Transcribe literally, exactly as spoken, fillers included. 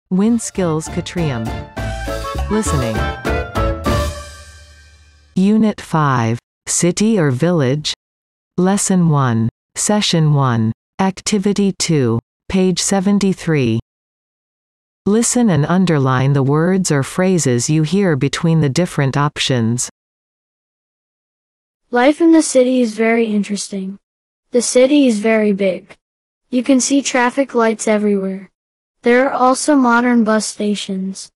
Win Skills Catrium. Listening. Unit five. City or Village? Lesson one. Session one. Activity two. Page seventy-three. Listen and underline the words or phrases you hear between the different options. Life in the city is very interesting. The city is very big. You can see traffic lights everywhere. There are also modern bus stations.